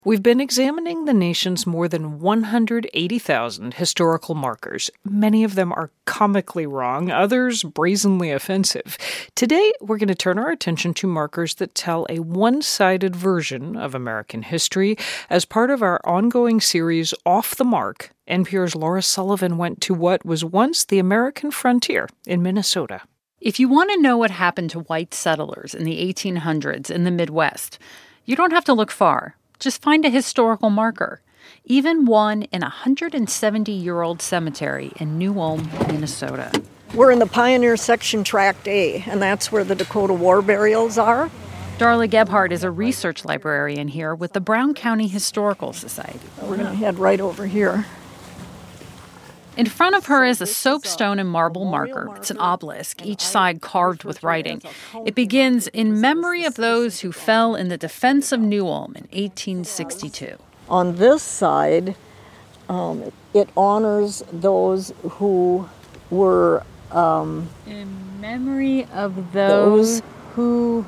We've been examining the nation's more than 180,000 historical markers. Many of them are comically wrong, others brazenly offensive. Today, we're going to turn our attention to markers that tell a one-sided version of American history. As part of our ongoing series, Off the Mark, NPR's Laura Sullivan went to what was once the American frontier in Minnesota. If you want to know what happened to white settlers in the 1800s in the Midwest, you don't have to look far. Just find a historical marker, even one in a 170-year-old cemetery in New Ulm, Minnesota. We're in the Pioneer Section Tract A, and that's where the Dakota War burials are. Darla Gebhardt is a research librarian here with the Brown County Historical Society. We're going to head right over here. In front of her is a soapstone and marble marker. It's an obelisk, each side carved with writing. It begins, "In memory of those who fell in the defense of New Ulm in 1862. On this side, it honors those who were... in memory of those who...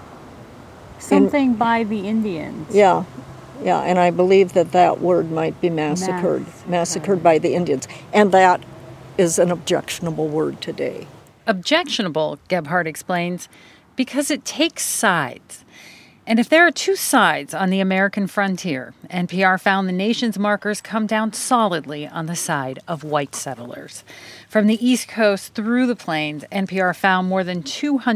something by the Indians. Yeah, and I believe that word might be massacred by the Indians. And that is an objectionable word today. Objectionable, Gebhardt explains, because it takes sides. And if there are two sides on the American frontier, NPR found the nation's markers come down solidly on the side of white settlers. From the East Coast through the plains, NPR found more than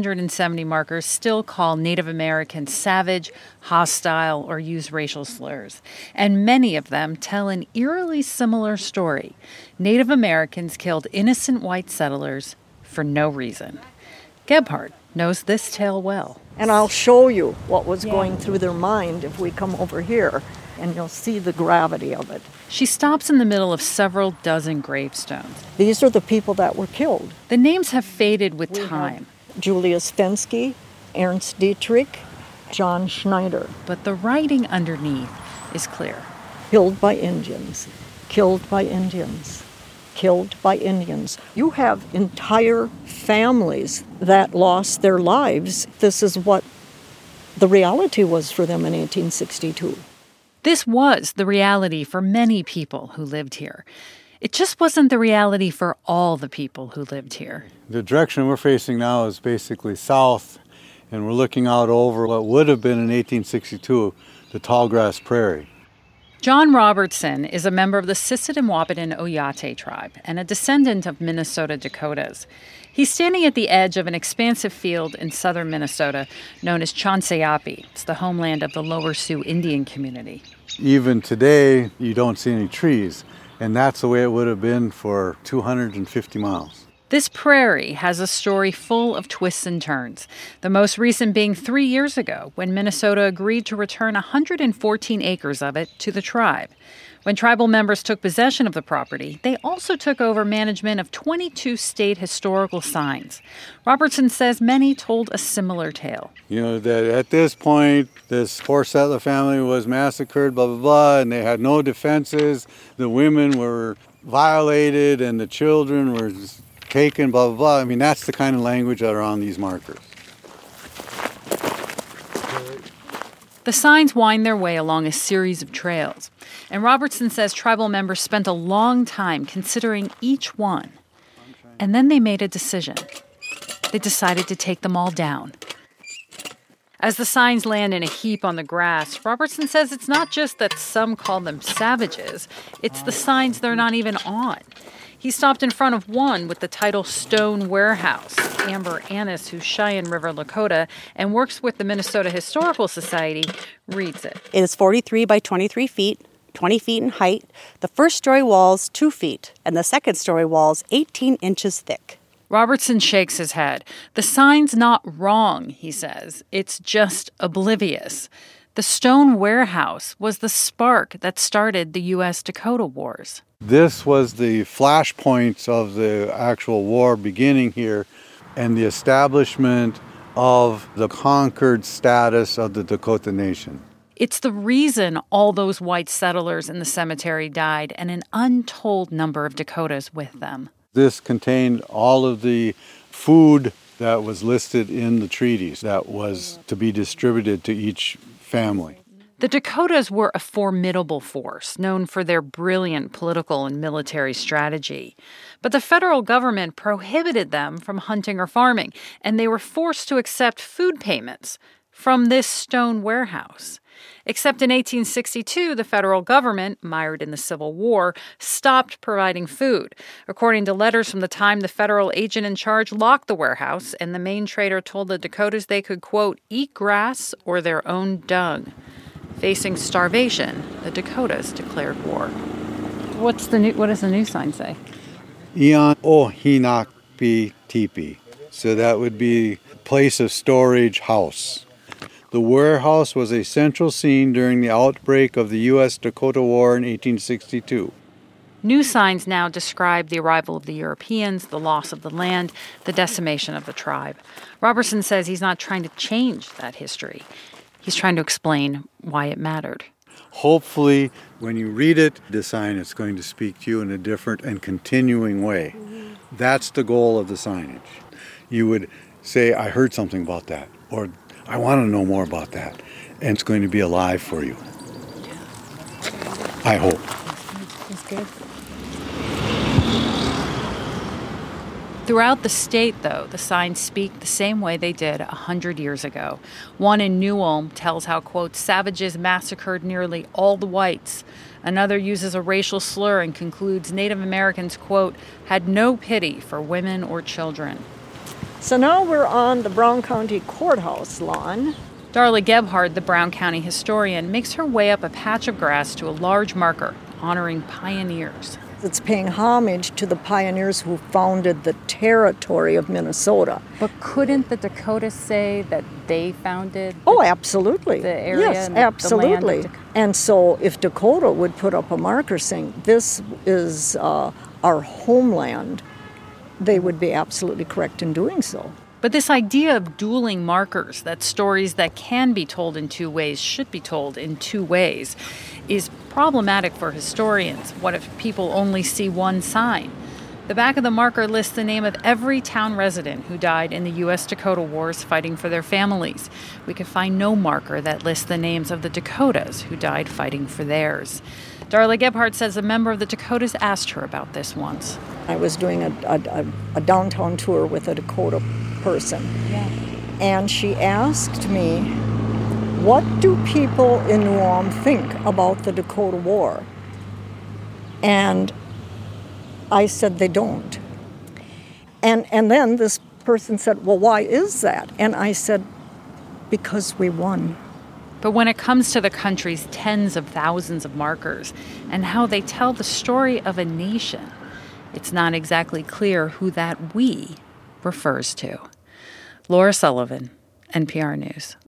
270 markers still call Native Americans savage, hostile, or use racial slurs. And many of them tell an eerily similar story. Native Americans killed innocent white settlers for no reason. Gebhardt knows this tale well. And I'll show you what was going through their mind if we come over here, and you'll see the gravity of it. She stops in the middle of several dozen gravestones. These are the people that were killed. The names have faded with time. Julius Fensky, Ernst Dietrich, John Schneider. But the writing underneath is clear. Killed by Indians. Killed by Indians. Killed by Indians. You have entire families that lost their lives. This is what the reality was for them in 1862. This was the reality for many people who lived here. It just wasn't the reality for all the people who lived here. The direction we're facing now is basically south, and we're looking out over what would have been in 1862 the tallgrass prairie. John Robertson is a member of the Sisseton-Wahpeton Oyate tribe and a descendant of Minnesota Dakotas. He's standing at the edge of an expansive field in southern Minnesota known as Chanseyapi. It's the homeland of the Lower Sioux Indian community. Even today, you don't see any trees, and that's the way it would have been for 250 miles. This prairie has a story full of twists and turns, the most recent being 3 years ago when Minnesota agreed to return 114 acres of it to the tribe. When tribal members took possession of the property, they also took over management of 22 state historical signs. Robertson says many told a similar tale. You know, that at this point, this poor settler family was massacred, blah, blah, blah, and they had no defenses. The women were violated and the children were taken, blah, blah, blah. I mean, that's the kind of language that are on these markers. The signs wind their way along a series of trails, and Robertson says tribal members spent a long time considering each one. And then they made a decision. They decided to take them all down. As the signs land in a heap on the grass, Robertson says it's not just that some call them savages, it's the signs they're not even on. He stopped in front of one with the title Stone Warehouse. Amber Annis, who's Cheyenne River Lakota and works with the Minnesota Historical Society, reads it. It is 43 by 23 feet, 20 feet in height. The first-story wall's 2 feet, and the second-story wall's 18 inches thick. Robertson shakes his head. The sign's not wrong, he says. It's just oblivious. The Stone Warehouse was the spark that started the U.S. Dakota Wars. This was the flashpoints of the actual war beginning here and the establishment of the conquered status of the Dakota Nation. It's the reason all those white settlers in the cemetery died and an untold number of Dakotas with them. This contained all of the food that was listed in the treaties that was to be distributed to each family. The Dakotas were a formidable force, known for their brilliant political and military strategy. But the federal government prohibited them from hunting or farming, and they were forced to accept food payments from this stone warehouse. Except in 1862, the federal government, mired in the Civil War, stopped providing food. According to letters from the time, the federal agent in charge locked the warehouse, and the Maine trader told the Dakotas they could, quote, eat grass or their own dung. Facing starvation, the Dakotas declared war. What does the new sign say? Ian o Hinakpi Tipi. So that would be place of storage house. The warehouse was a central scene during the outbreak of the U.S.-Dakota War in 1862. New signs now describe the arrival of the Europeans, the loss of the land, the decimation of the tribe. Robertson says he's not trying to change that history. He's trying to explain why it mattered. Hopefully, when you read it, the sign is going to speak to you in a different and continuing way. That's the goal of the signage. You would say, I heard something about that, or I want to know more about that, and it's going to be alive for you. I hope. That's good. Throughout the state, though, the signs speak the same way they did 100 years ago. One in New Ulm tells how, quote, savages massacred nearly all the whites. Another uses a racial slur and concludes Native Americans, quote, had no pity for women or children. So now we're on the Brown County Courthouse lawn. Darla Gebhard, the Brown County historian, makes her way up a patch of grass to a large marker honoring pioneers. It's paying homage to the pioneers who founded the territory of Minnesota. But couldn't the Dakotas say that they founded Absolutely. the area? Yes, and absolutely. The land of And so if Dakota would put up a marker saying, this is our homeland, they would be absolutely correct in doing so. But this idea of dueling markers, that stories that can be told in two ways should be told in two ways, is problematic for historians. What if people only see one sign? The back of the marker lists the name of every town resident who died in the U.S.-Dakota Wars fighting for their families. We could find no marker that lists the names of the Dakotas who died fighting for theirs. Darla Gebhard says a member of the Dakotas asked her about this once. I was doing a downtown tour with a Dakota person. Yeah. And she asked me, what do people in New Ulm think about the Dakota War? And I said they don't. And then this person said, well, why is that? And I said, because we won. But when it comes to the country's tens of thousands of markers and how they tell the story of a nation, it's not exactly clear who that we refers to. Laura Sullivan, NPR News.